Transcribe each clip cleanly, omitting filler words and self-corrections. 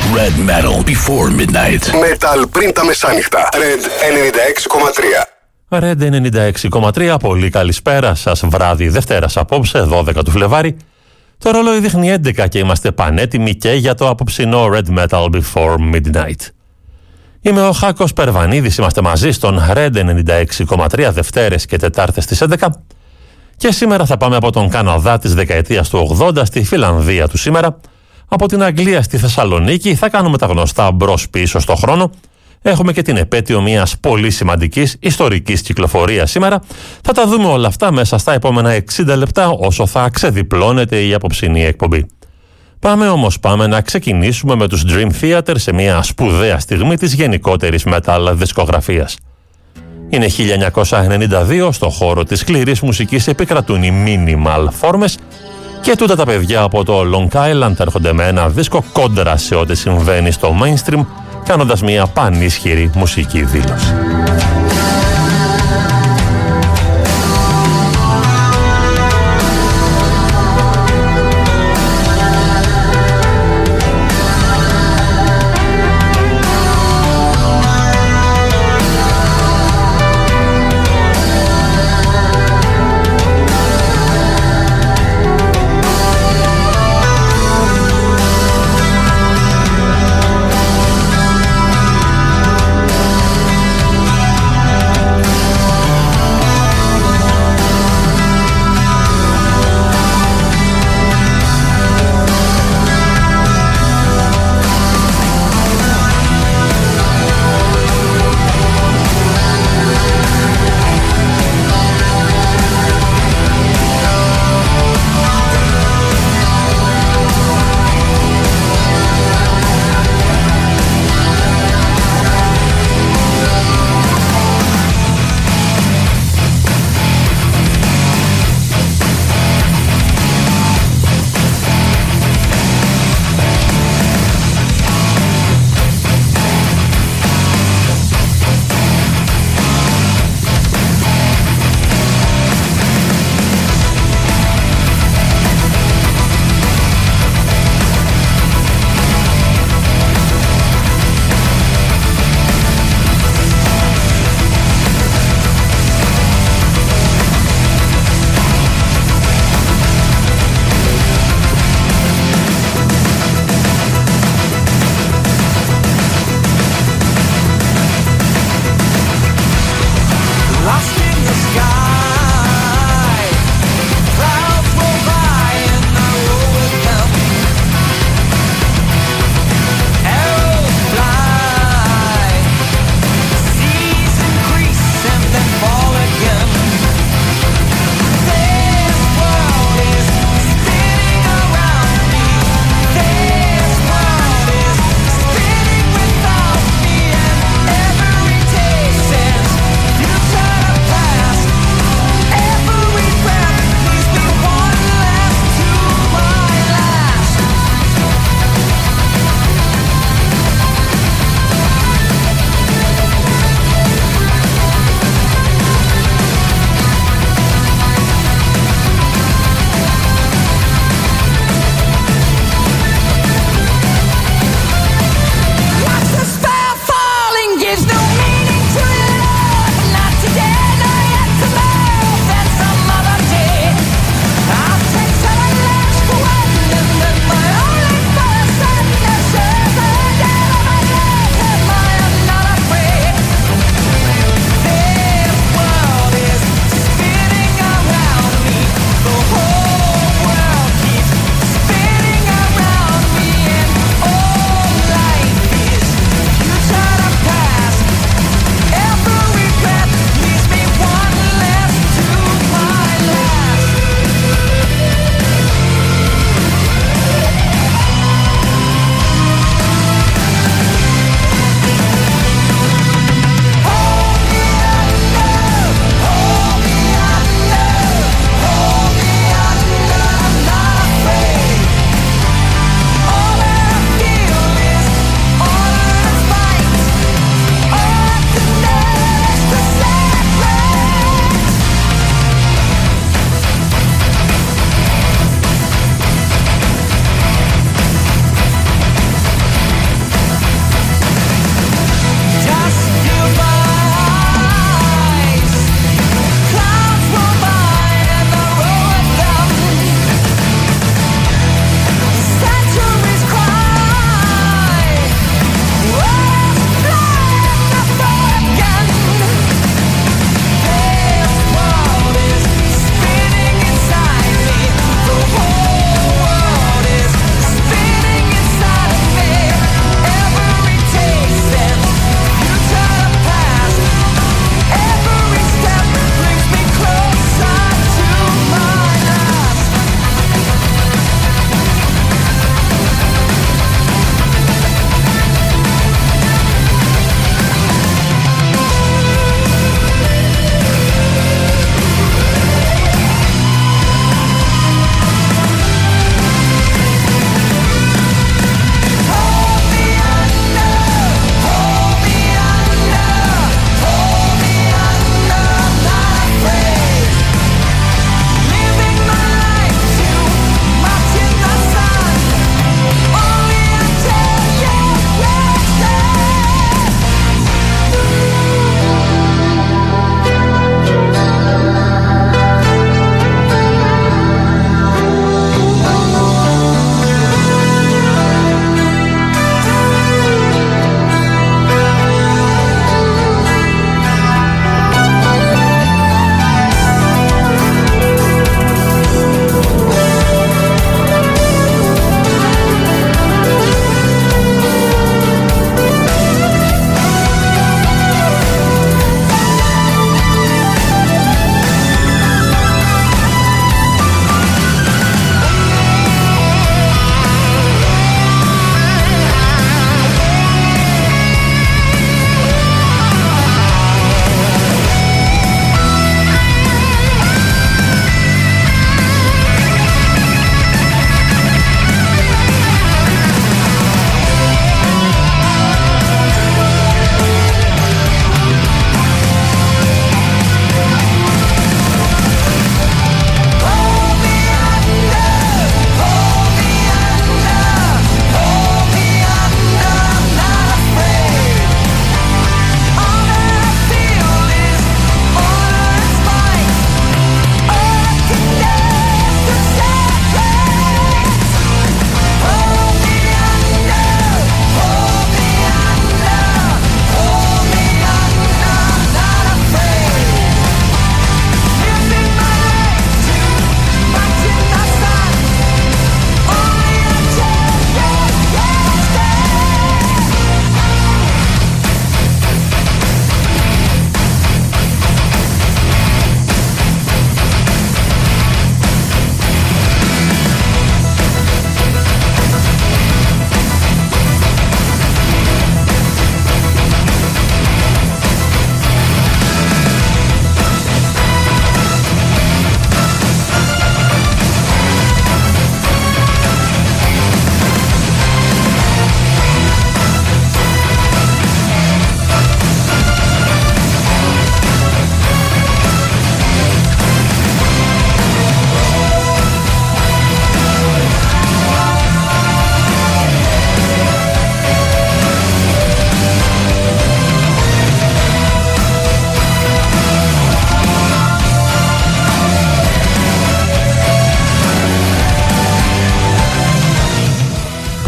Red metal before midnight. Metal πριν τα μεσάνυχτα. Red 96,3. Red 96,3. Πολύ καλησπέρα σας. Βράδυ Δευτέρας απόψε, 12 του Φλεβάρι. Το ρολόι δείχνει 11 και είμαστε πανέτοιμοι και για το απόψινό Red Metal Before Midnight. Είμαι ο Χάκος Περβανίδης, είμαστε μαζί στον Red 96,3 Δευτέρες και Τετάρτες στις 11 και σήμερα θα πάμε από τον Καναδά της δεκαετίας του 80 στη Φιλανδία του σήμερα, από την Αγγλία στη Θεσσαλονίκη, θα κάνουμε τα γνωστά μπρος πίσω στο χρόνο. Έχουμε και την επέτειο μιας πολύ σημαντικής ιστορικής κυκλοφορίας σήμερα. Θα τα δούμε όλα αυτά μέσα στα επόμενα 60 λεπτά όσο θα ξεδιπλώνεται η απόψινή εκπομπή. Πάμε να ξεκινήσουμε με τους Dream Theater σε μια σπουδαία στιγμή της γενικότερης metal δισκογραφίας. Είναι 1992, στο χώρο της σκληρής μουσικής επικρατούν οι minimal φόρμες και τούτα τα παιδιά από το Long Island έρχονται με ένα δίσκο κόντρα σε ό,τι συμβαίνει στο mainstream, κάνοντας μια πανίσχυρη μουσική δήλωση.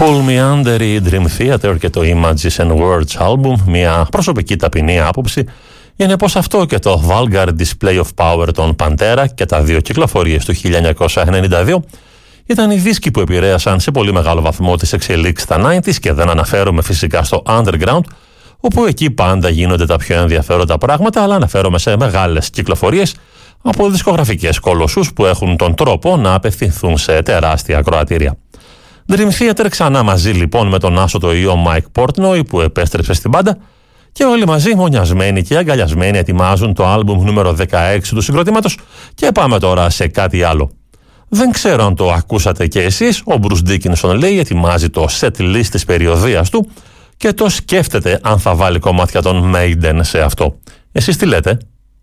Pull Me Under, η Dream Theater και το Images and Words album, μια προσωπική ταπεινή άποψη, είναι πως αυτό και το Vulgar Display of Power των Pantera και τα δύο κυκλοφορίες του 1992 ήταν οι δίσκοι που επηρέασαν σε πολύ μεγάλο βαθμό τις εξελίξεις στα 90s, και δεν αναφέρομαι φυσικά στο underground, όπου εκεί πάντα γίνονται τα πιο ενδιαφέροντα πράγματα, αλλά αναφέρομαι σε μεγάλες κυκλοφορίες από δισκογραφικές κολοσσούς που έχουν τον τρόπο να απευθυνθούν σε τεράστια ακροατήρια. Dream Theater ξανά μαζί λοιπόν με τον άσωτο ιό Mike Portnoy που επέστρεψε στην μπάντα, και όλοι μαζί μονιασμένοι και αγκαλιασμένοι ετοιμάζουν το άλμπουμ νούμερο 16 του συγκροτήματος, και πάμε τώρα σε κάτι άλλο. Δεν ξέρω αν το ακούσατε και εσείς, ο Bruce Dickinson λέει ετοιμάζει το set list της περιοδίας του και το σκέφτεται αν θα βάλει κομμάτια των Maiden σε αυτό. Εσείς τι λέτε?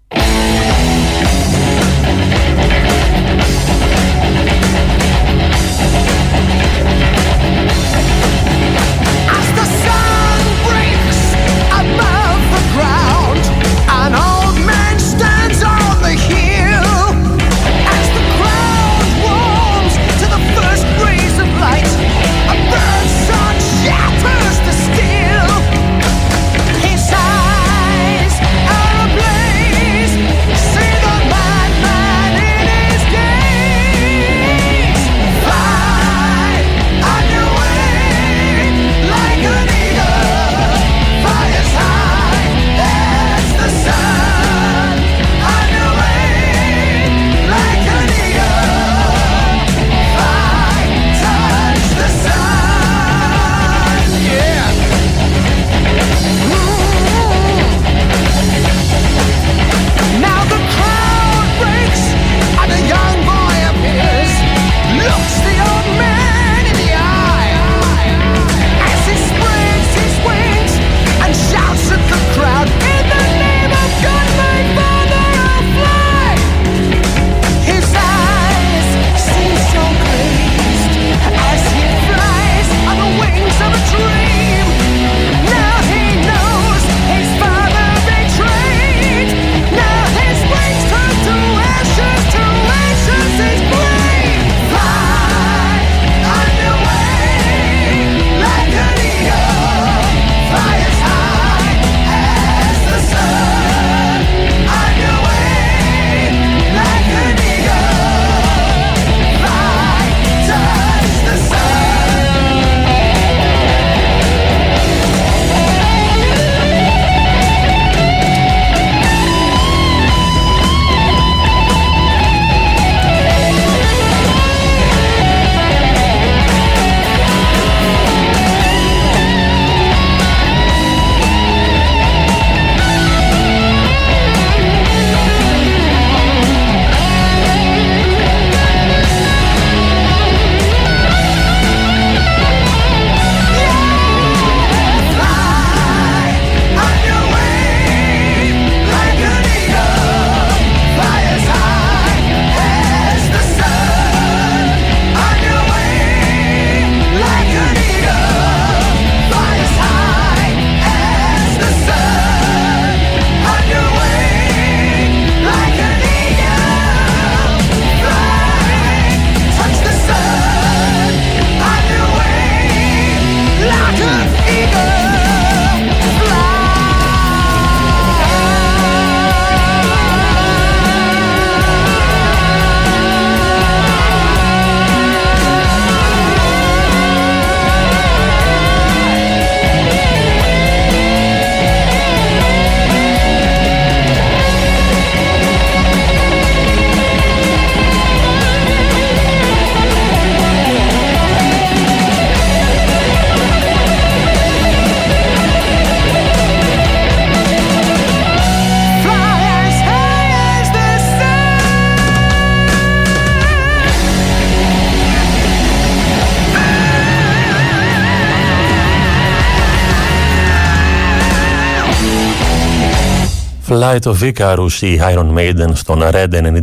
Flight of Icarus, η Iron Maiden στον Red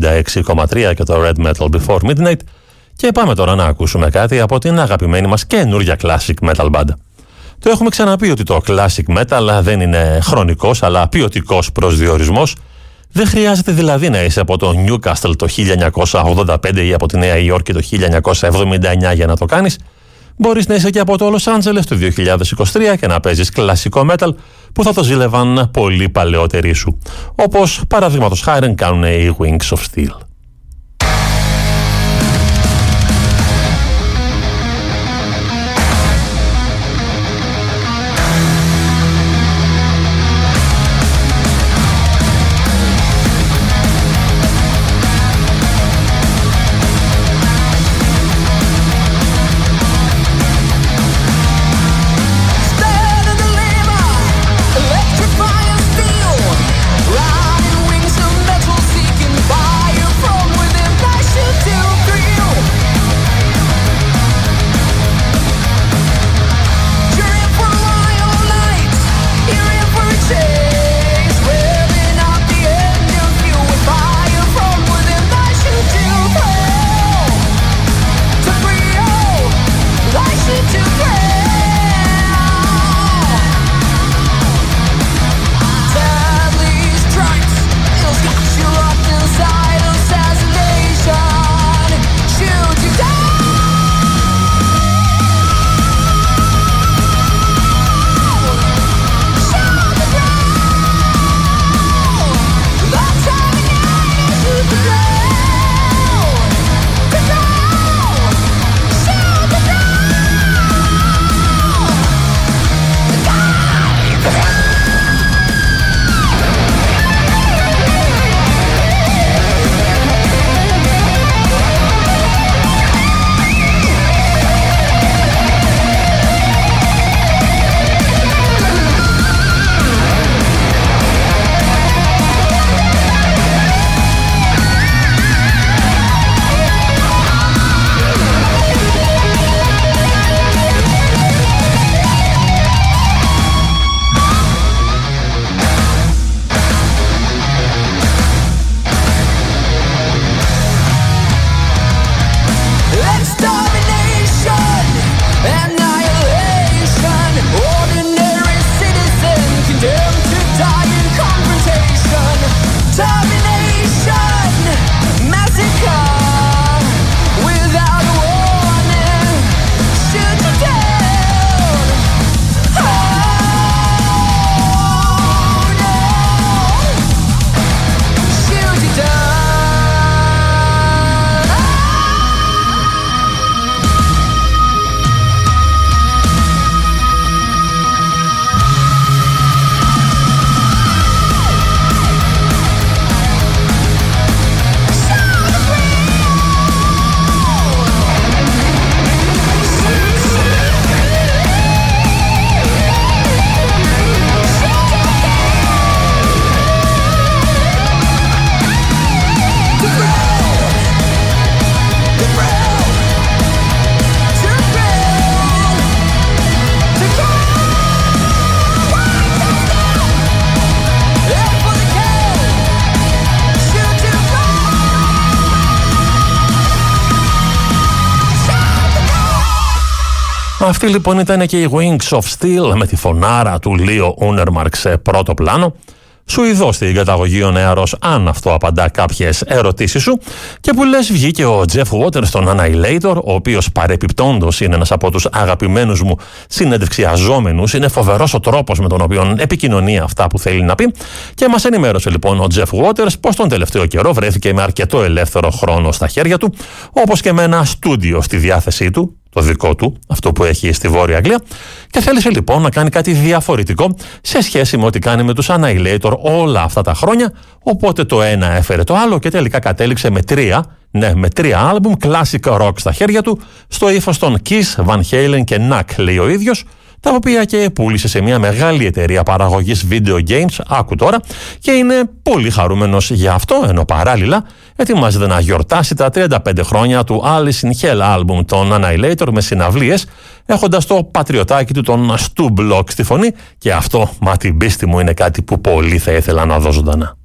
96,3 και το Red Metal Before Midnight. Και πάμε τώρα να ακούσουμε κάτι από την αγαπημένη μας καινούργια classic metal band. Το έχουμε ξαναπεί ότι το classic metal δεν είναι χρονικός αλλά ποιοτικός προσδιορισμός. Δεν χρειάζεται δηλαδή να είσαι από το Newcastle το 1985 ή από τη Νέα Υόρκη το 1979 για να το κάνεις. μπορείς να είσαι και από το Los Angeles του 2023 και να παίζεις κλασικό metal που θα το ζήλευαν πολύ παλαιότεροι σου. Όπως παραδείγματος χάριν κάνουν οι Wings of Steel. Αυτή λοιπόν ήταν και η Wings of Steel με τη φωνάρα του Λίο Ούνερμαρκ σε πρώτο πλάνο. Σουηδός στην καταγωγή ο νεαρός, αν αυτό απαντά κάποιες ερωτήσεις σου. Και που λες, βγήκε ο Jeff Waters στον Annihilator, ο οποίος παρεπιπτόντος είναι ένας από τους αγαπημένους μου συνεντευξιαζόμενους. Είναι φοβερός ο τρόπος με τον οποίο επικοινωνεί αυτά που θέλει να πει. Και μας ενημέρωσε λοιπόν ο Jeff Waters πως τον τελευταίο καιρό βρέθηκε με αρκετό ελεύθερο χρόνο στα χέρια του, όπως και με ένα στούντιο στη διάθεσή του, το δικό του, αυτό που έχει στη Βόρεια Αγγλία, και θέλησε λοιπόν να κάνει κάτι διαφορετικό σε σχέση με ό,τι κάνει με τους Annihilator όλα αυτά τα χρόνια. Οπότε το ένα έφερε το άλλο και τελικά κατέληξε με τρία άλμπουμ classic rock στα χέρια του, στο ύφος των Kiss, Van Halen και Knack, λέει ο ίδιος, τα οποία και πούλησε σε μια μεγάλη εταιρεία παραγωγής video games, άκου τώρα, και είναι πολύ χαρούμενος για αυτό, ενώ παράλληλα ετοιμάζεται να γιορτάσει τα 35 χρόνια του Alice in Hell album των Annihilator με συναυλίες, έχοντας το πατριωτάκι του τον Stu Block στη φωνή, και αυτό, μα την πίστη μου, είναι κάτι που πολύ θα ήθελα να δω ζωντανά.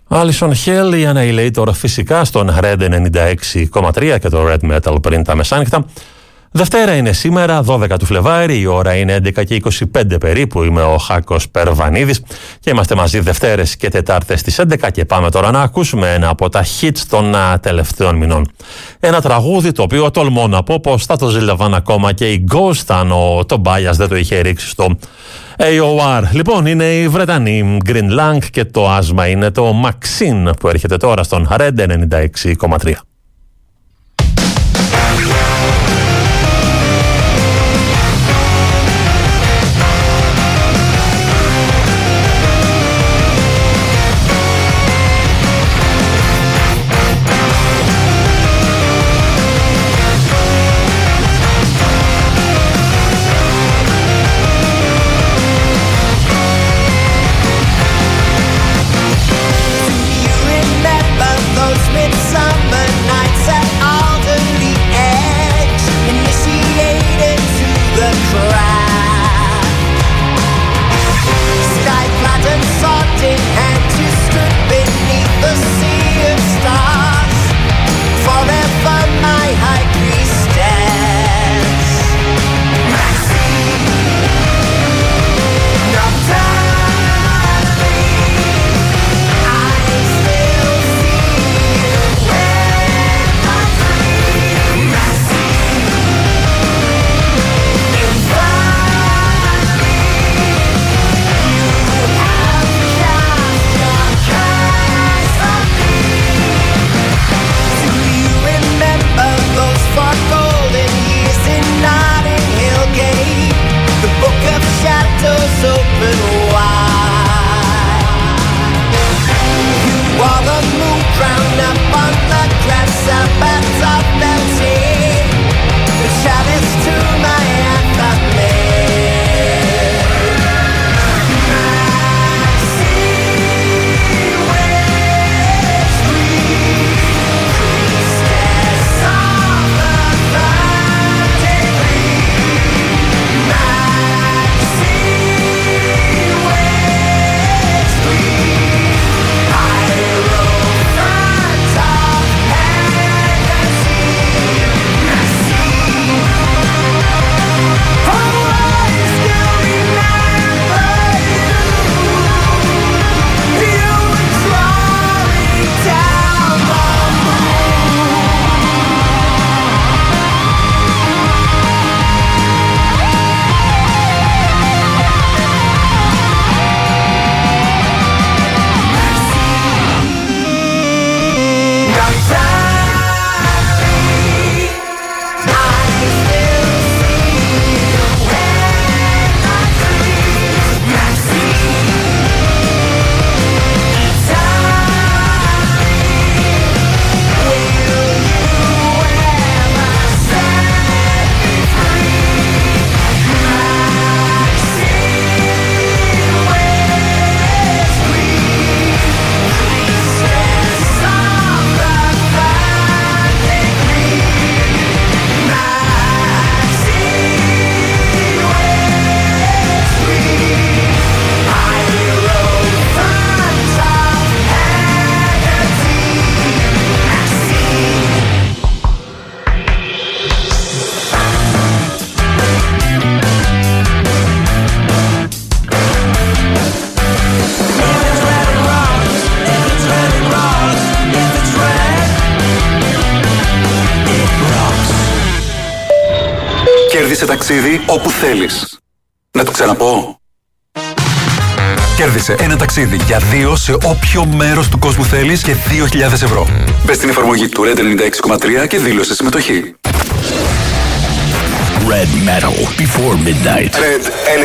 Alison Hell, η Annihilator φυσικά στον Red 96,3 και το Red Metal πριν τα μεσάνυχτα. Δευτέρα είναι σήμερα, 12 του Φλεβάρη, η ώρα είναι 11 και 25 περίπου. Είμαι ο Χάκος Περβανίδης και είμαστε μαζί Δευτέρες και Τετάρτες στις 11 και πάμε τώρα να ακούσουμε ένα από τα hits των τελευταίων μηνών. Ένα τραγούδι το οποίο τολμώ να πω πως θα το ζήλευαν ακόμα και οι Ghost αν ο Tobias δεν το είχε ρίξει στο AOR. Λοιπόν, είναι οι Βρετανοί Green Lang και το άσμα είναι το Maxine που έρχεται τώρα στον Red 96,3. Κέρδισε ταξίδι όπου θέλεις. Να το ξαναπώ. Κέρδισε ένα ταξίδι για 2 σε όποιο μέρος του κόσμου θέλεις και 2.000 ευρώ. Μπες στην εφαρμογή του Red 96,3 και δήλωσε συμμετοχή. Red Metal Before Midnight. Red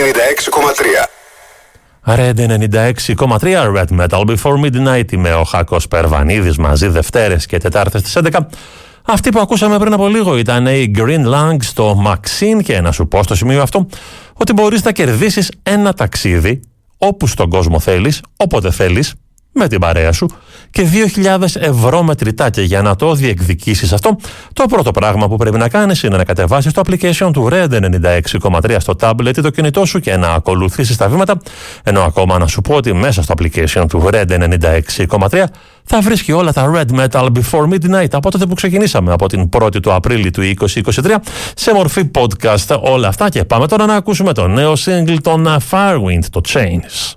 96,3. Red 96,3 Red Metal Before Midnight. Είμαι ο Χάκος Περβανίδης μαζί Δευτέρες και Τετάρτες στις 11. Αυτή που ακούσαμε πριν από λίγο ήταν η Green Lang στο Maxine και να σου πω στο σημείο αυτό ότι μπορείς να κερδίσεις ένα ταξίδι όπου στον κόσμο θέλεις, όποτε θέλεις, με την παρέα σου και 2.000 ευρώ μετρητά. Και για να το διεκδικήσεις αυτό, το πρώτο πράγμα που πρέπει να κάνεις είναι να κατεβάσεις το application του Red 96,3 στο tablet ή το κινητό σου και να ακολουθήσεις τα βήματα, ενώ ακόμα να σου πω ότι μέσα στο application του Red 96,3 θα βρίσκει όλα τα Red Metal Before Midnight από τότε που ξεκινήσαμε, από την 1η του Απρίλη του 2023, σε μορφή podcast όλα αυτά. Και πάμε τώρα να ακούσουμε το νέο single των Firewind, το Chains.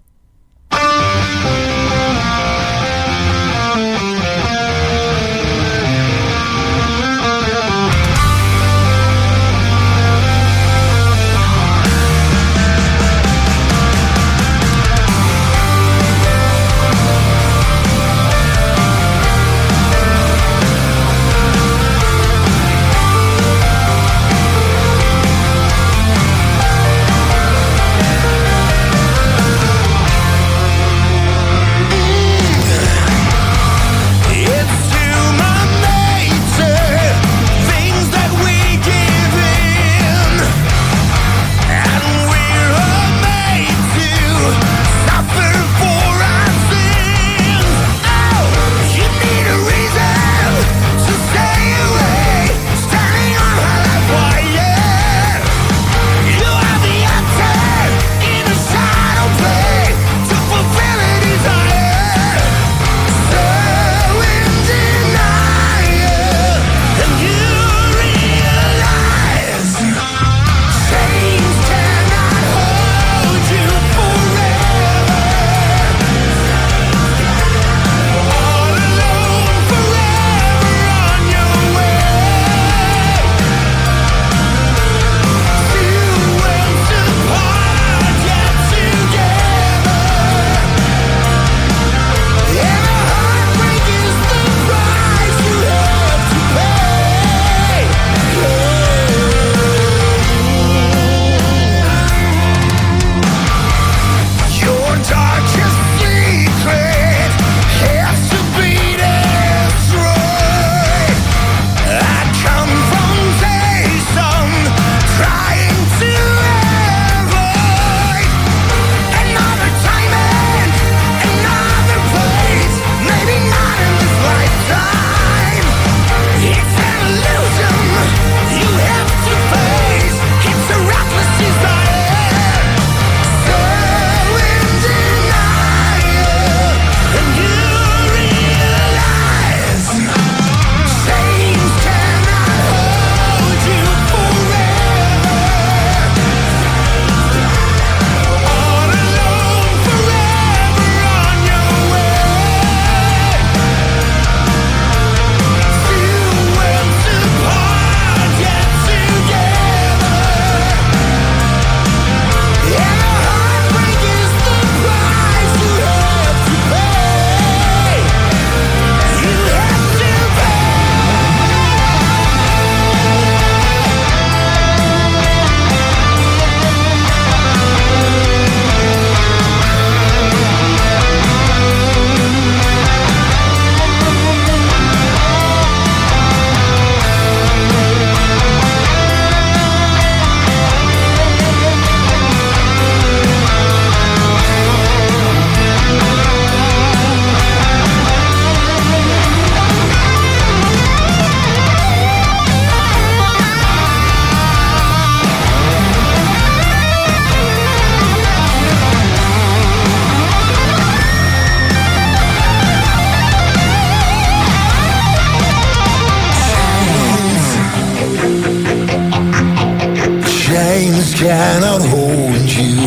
cannot hold you.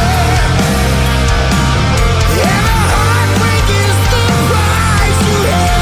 Yeah.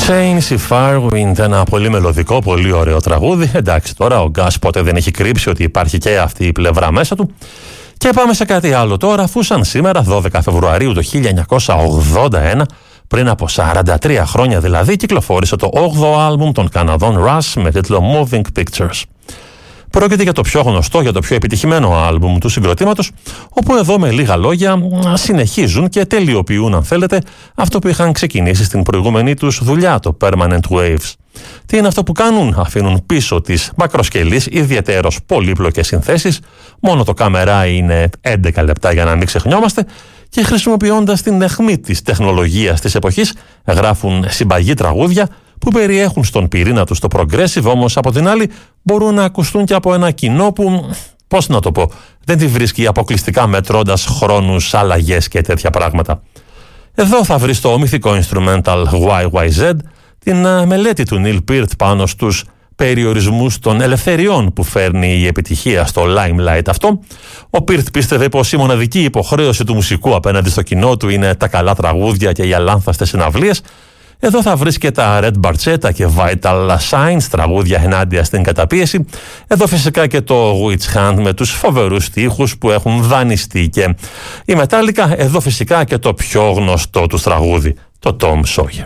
Tennessee Firewind, ένα πολύ μελωδικό, πολύ ωραίο τραγούδι. Εντάξει, τώρα ο Gus ποτέ δεν έχει κρύψει ότι υπάρχει και αυτή η πλευρά μέσα του. Και πάμε σε κάτι άλλο τώρα, αφού σαν σήμερα, 12 Φεβρουαρίου του 1981, πριν από 43 χρόνια δηλαδή, κυκλοφόρησε το 8ο άλμπουμ των Καναδών Rush με τίτλο Moving Pictures. Πρόκειται για το πιο γνωστό, για το πιο επιτυχημένο άλμπουμ του συγκροτήματος, όπου εδώ με λίγα λόγια συνεχίζουν και τελειοποιούν, αν θέλετε, αυτό που είχαν ξεκινήσει στην προηγούμενη τους δουλειά, το Permanent Waves. Τι είναι αυτό που κάνουν? Αφήνουν πίσω τις μακροσκελείς, ιδιαιτέρως πολύπλοκες συνθέσεις, μόνο το κάμερα είναι 11 λεπτά για να μην ξεχνιόμαστε, και χρησιμοποιώντας την αιχμή της τεχνολογίας της εποχής, γράφουν συμπαγή τραγούδια που περιέχουν στον πυρήνα τους το progressive, όμως από την άλλη μπορούν να ακουστούν και από ένα κοινό που, πώς να το πω, δεν τη βρίσκει αποκλειστικά μετρώντας χρόνους, αλλαγές και τέτοια πράγματα. Εδώ θα βρεις το μυθικό instrumental YYZ, την μελέτη του Neil Peart πάνω στους περιορισμούς των ελευθεριών που φέρνει η επιτυχία στο limelight αυτό. Ο Peart πίστευε πως η μοναδική υποχρέωση του μουσικού απέναντι στο κοινό του είναι τα καλά τραγούδια και οι αλάνθαστες συναυλίες. Εδώ θα βρεις και τα Red Barchetta και Vital Signs, τραγούδια ενάντια στην καταπίεση. Εδώ φυσικά και το Witch Hunt με τους φοβερούς στίχους που έχουν δανειστεί, και η Metallica. Εδώ φυσικά και το πιο γνωστό τους τραγούδι, το Tom Sawyer.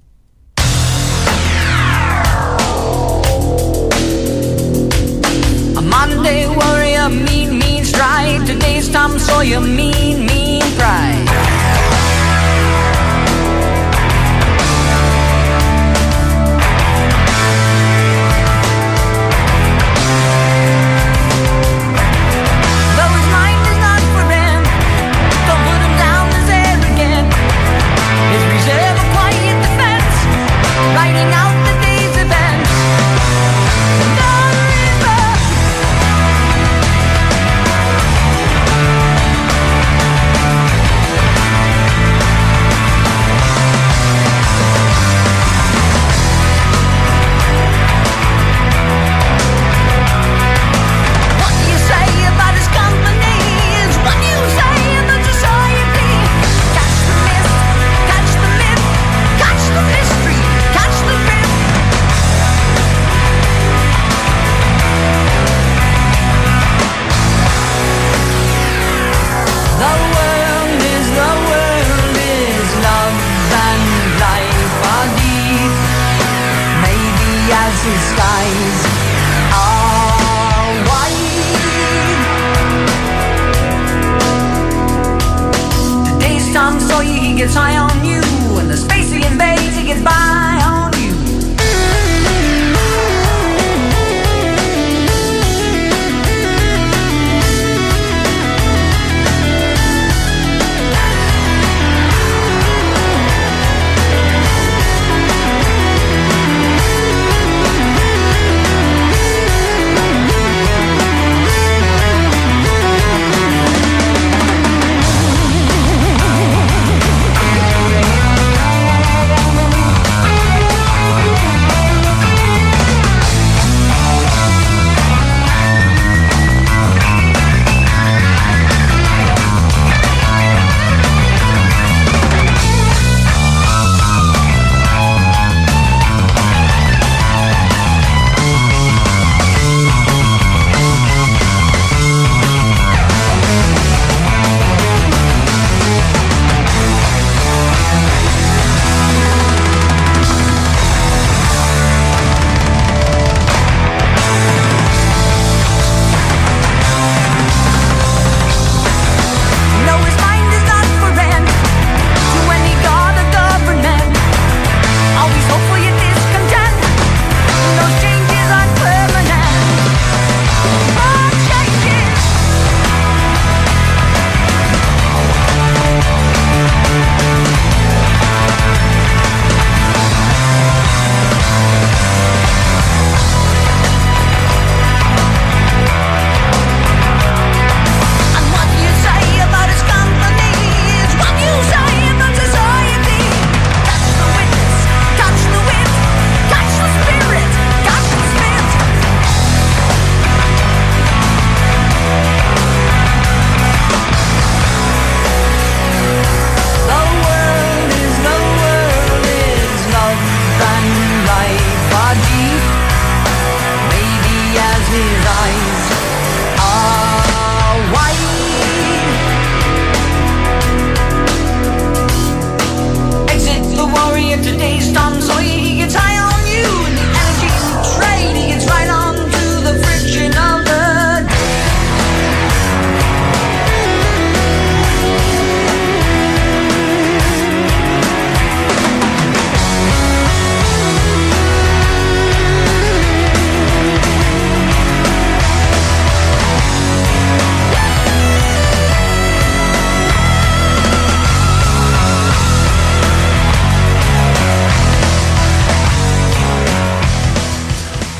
A Monday warrior, mean stride. Today's Tom Sawyer, mean pride.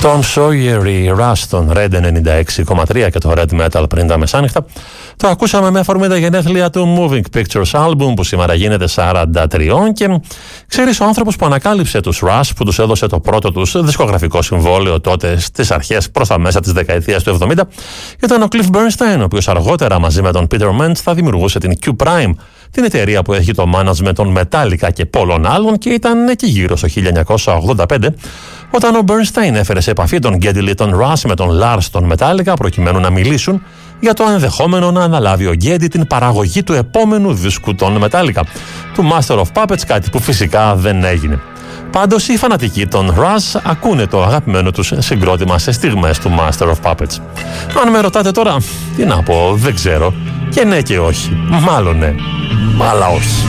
Tom Sawyer, η Rush των Red 96,3 και το Red Metal πριν τα μεσάνυχτα. Το ακούσαμε με αφορμή τα γενέθλια του Moving Pictures Album που σήμερα γίνεται 43 και ξέρεις, ο άνθρωπος που ανακάλυψε τους Rush, που τους έδωσε το πρώτο τους δισκογραφικό συμβόλαιο τότε στις αρχές προς τα μέσα της δεκαετίας του 70 ήταν ο Cliff Bernstein, ο οποίος αργότερα μαζί με τον Peter Mensch θα δημιουργούσε την Q Prime, την εταιρεία που έχει το management των Metallica και πολλών άλλων, και ήταν εκεί γύρω στο 1985 όταν ο Bernstein έφερε σε επαφή τον Geddy Lee τον Rush με τον Lars των Metallica προκειμένου να μιλήσουν για το ενδεχόμενο να αναλάβει ο Geddy την παραγωγή του επόμενου δίσκου των Metallica, του Master of Puppets, κάτι που φυσικά δεν έγινε. Πάντως οι φανατικοί των Rush ακούνε το αγαπημένο τους συγκρότημα σε στιγμές του Master of Puppets. Αν με ρωτάτε τώρα, τι να πω, δεν ξέρω. Και ναι και όχι. Μάλλον ναι, αλλά όχι.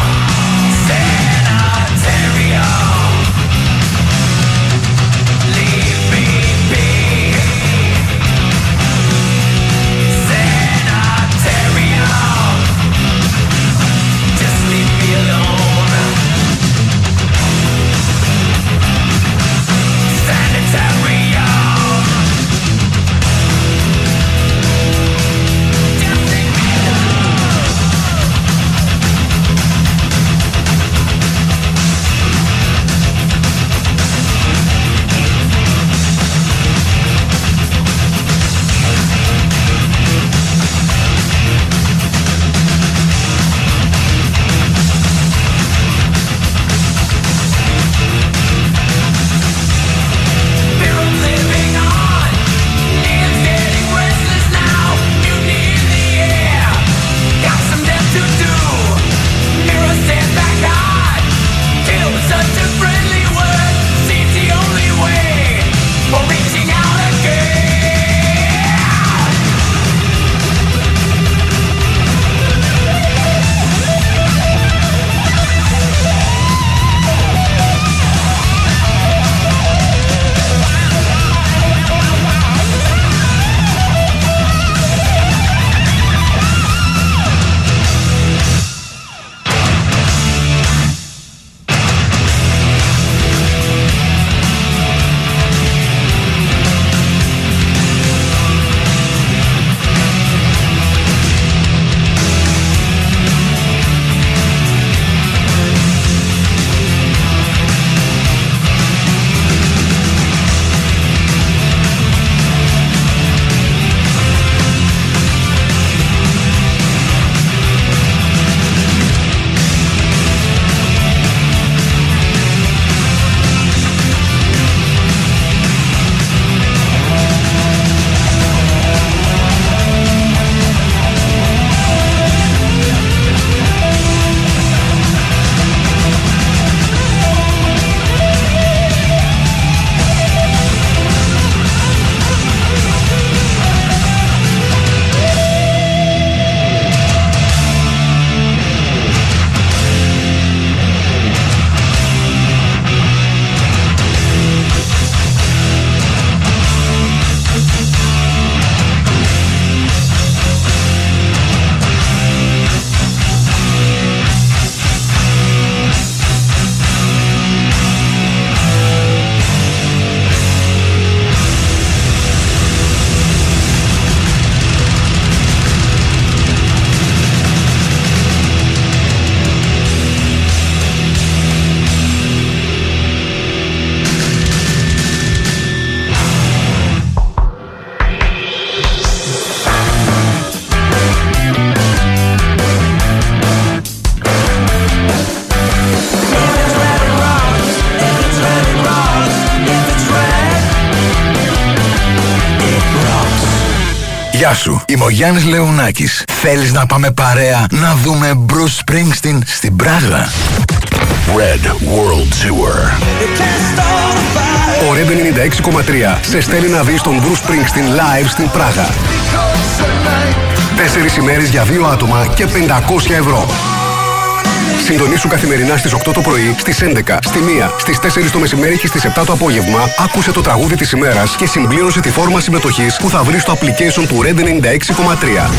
Leave Γεια σου, είμαι ο Γιάννης Λεωνάκης. Θέλεις να πάμε παρέα να δούμε Bruce Springsteen στην Πράγα? Red World Tour. Ο Red 96,3 σε στέλνει να δεις τον Bruce Springsteen live στην Πράγα. 4 ημέρες για 2 άτομα και 500 ευρώ. Συντονίσου καθημερινά στις 8 το πρωί, στις 11, στη 1, στις 4 το μεσημέρι και στις 7 το απόγευμα. Άκουσε το τραγούδι της ημέρας και συμπλήρωσε τη φόρμα συμμετοχής που θα βρεις στο application του Red 96,3.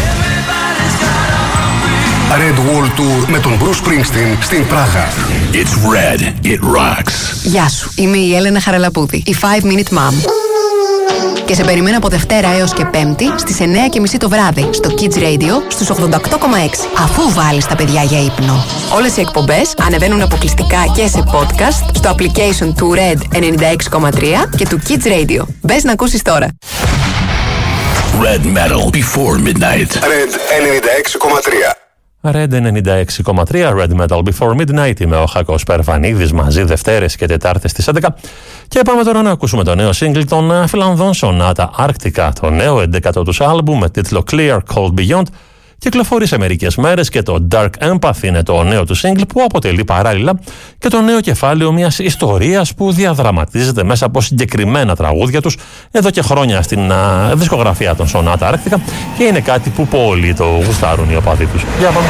Red World Tour με τον Bruce Springsteen στην Πράγα. It's red, it rocks. Γεια σου, είμαι η Έλενα Χαραλαμπούδη, η 5 Minute Mom. Και σε περιμένω από Δευτέρα έως και Πέμπτη στις 9:30 το βράδυ στο Kids Radio στους 88,6. Αφού βάλεις τα παιδιά για ύπνο. Όλες οι εκπομπές ανεβαίνουν αποκλειστικά και σε podcast στο application του Red 96,3 και του Kids Radio. Μπες να ακούσεις τώρα. Red Metal Before Midnight. Red 96,3. Red 96,3, Red Metal Before Midnight. Είμαι ο Χάκος Περβανίδης, μαζί Δευτέρες και Τετάρτες στις 11. Και πάμε τώρα να ακούσουμε το νέο single των Φιλανδών Sonata Arctica. Το νέο 11ο τους άλμπουμ με τίτλο Clear Cold Beyond. Κυκλοφορεί σε μερικές μέρες και το Dark Empath είναι το νέο του single που αποτελεί παράλληλα και το νέο κεφάλαιο μιας ιστορίας που διαδραματίζεται μέσα από συγκεκριμένα τραγούδια τους εδώ και χρόνια στην δισκογραφία των Sonata Arctica και είναι κάτι που πολύ το γουστάρουν οι οπαδοί τους. Για πάμε.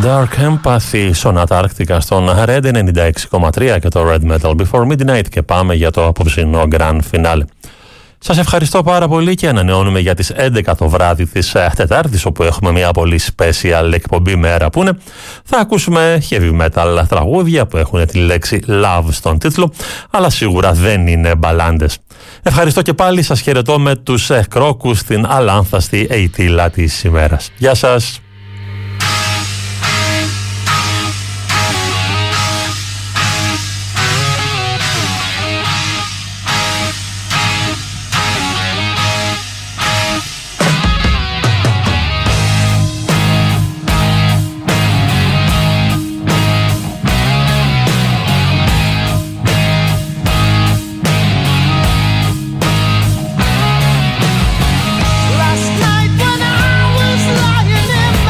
Dark Empathy, Sonata Arctica στον Red 96,3 και το Red Metal Before Midnight, και πάμε για το απόψινό Grand Finale. Σας ευχαριστώ πάρα πολύ και ανανεώνουμε για τις 11 το βράδυ της Τετάρτης, όπου έχουμε μια πολύ special εκπομπή μέρα που είναι. Θα ακούσουμε heavy metal τραγούδια που έχουν τη λέξη love στον τίτλο, αλλά σίγουρα δεν είναι μπαλάντες. Ευχαριστώ και πάλι, σας χαιρετώ με τους κρόκους στην αλάνθαστη εητήλα της ημέρας. Γεια σας! Last night when I was lying in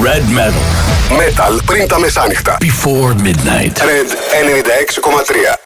Red Metal. Metal πριν τα μεσάνυχτα. Before midnight. Red 96,3.